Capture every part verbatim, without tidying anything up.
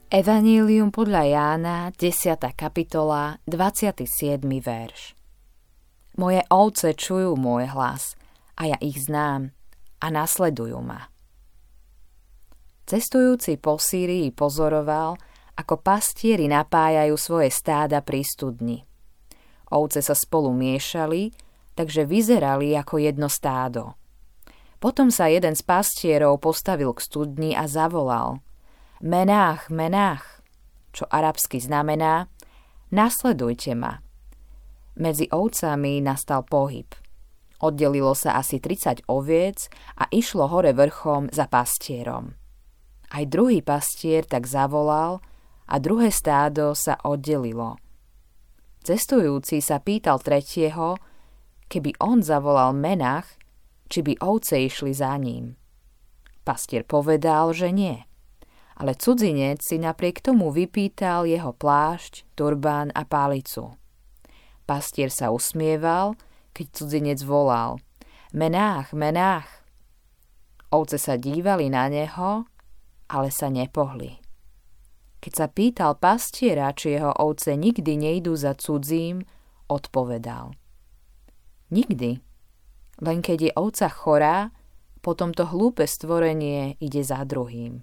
Evanílium podľa Jána, desiata kapitola, dvadsiaty siedmy verš. Moje ovce čujú môj hlas, a ja ich znám, a nasledujú ma. Cestujúci po Sýrii pozoroval, ako pastieri napájajú svoje stáda pri studni. Ovce sa spolu miešali, takže vyzerali ako jedno stádo. Potom sa jeden z pastierov postavil k studni a zavolal: Menách, menách, čo arabsky znamená: nasledujte ma. Medzi ovcami nastal pohyb. Oddelilo sa asi tridsať oviec a išlo hore vrchom za pastierom. Aj druhý pastier tak zavolal a druhé stádo sa oddelilo. Cestujúci sa pýtal tretieho, keby on zavolal menách, či by ovce išli za ním. Pastier povedal, že nie. Ale cudzinec si napriek tomu vypýtal jeho plášť, turbán a pálicu. Pastier sa usmieval, keď cudzinec volal: Menách, menách. Ovce sa dívali na neho, ale sa nepohli. Keď sa pýtal pastiera, či jeho ovce nikdy nejdú za cudzím, odpovedal: Nikdy. Len keď je ovca chorá, potom to hlúpe stvorenie ide za druhým.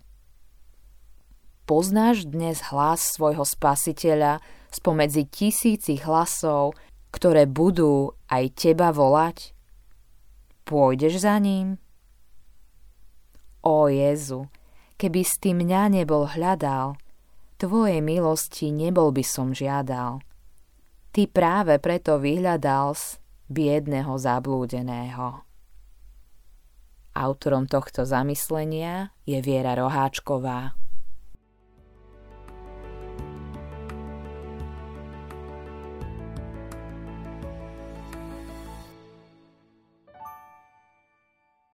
Poznáš dnes hlas svojho Spasiteľa spomedzi tisícich hlasov, ktoré budú aj teba volať? Pôjdeš za ním? Ó Jezu, keby si ty mňa nebol hľadal, tvojej milosti nebol by som žiadal. Ty práve preto vyhľadal biedného zablúdeného. Autorom tohto zamyslenia je Viera Roháčková.